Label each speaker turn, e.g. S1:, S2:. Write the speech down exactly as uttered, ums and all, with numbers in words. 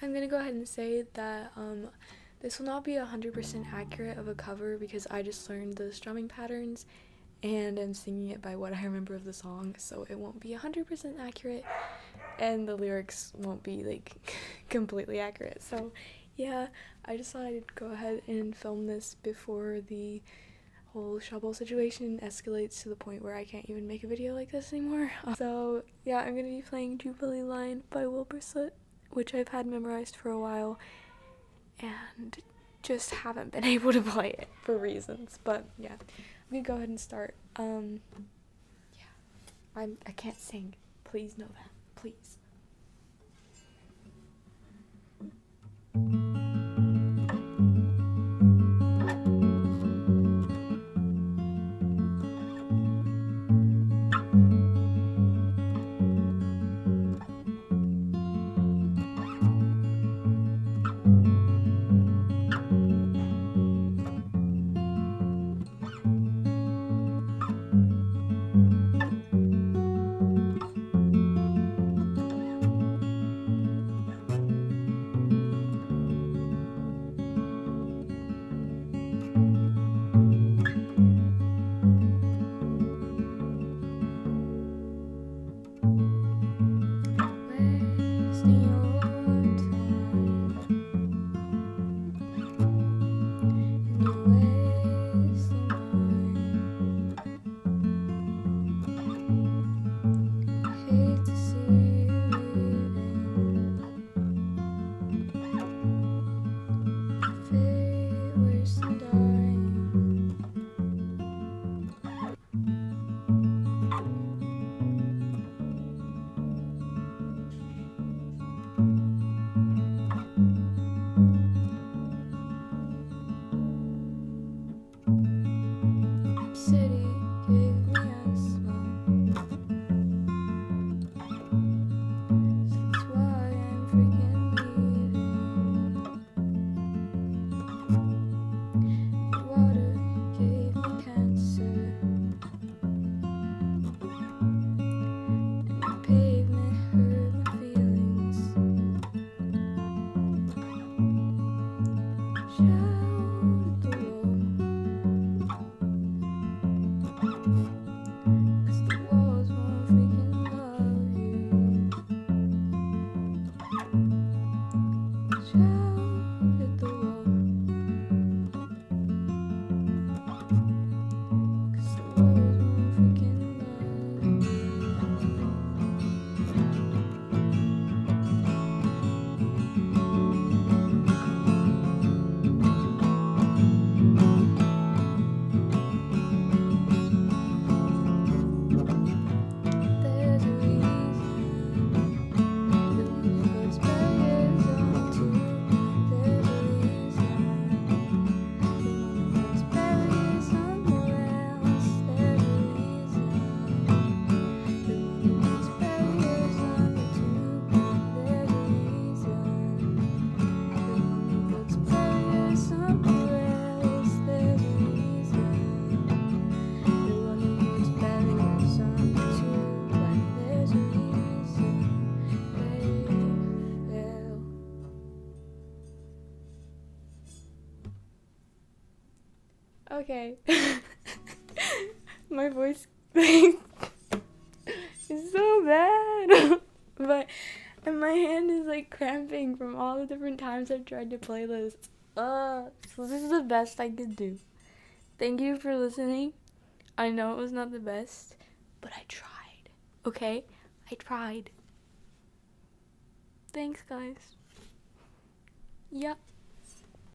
S1: I'm gonna go ahead and say that um, this will not be one hundred percent accurate of a cover because I just learned the strumming patterns and I'm singing it by what I remember of the song, so it won't be one hundred percent accurate and the lyrics won't be like completely accurate. So yeah, I just thought I'd go ahead and film this before the whole Shabo situation escalates to the point where I can't even make a video like this anymore. So yeah, I'm gonna be playing Jubilee Line by Wilbursoot, which I've had memorized for a while and just haven't been able to play it for reasons. But yeah, I'm gonna go ahead and start. Um, yeah, I'm I can't sing. Please know that. Please. City gave me a smile. That's why I'm freaking leaving. Water gave me cancer, and the pavement hurt my feelings. Shout at the wall. Okay. My voice is so bad. But and my hand is like cramping from all the different times I've tried to play this. Uh, so this is the best I could do. Thank you for listening. I know it was not the best, but I tried. Okay? I tried. Thanks, guys. Yep.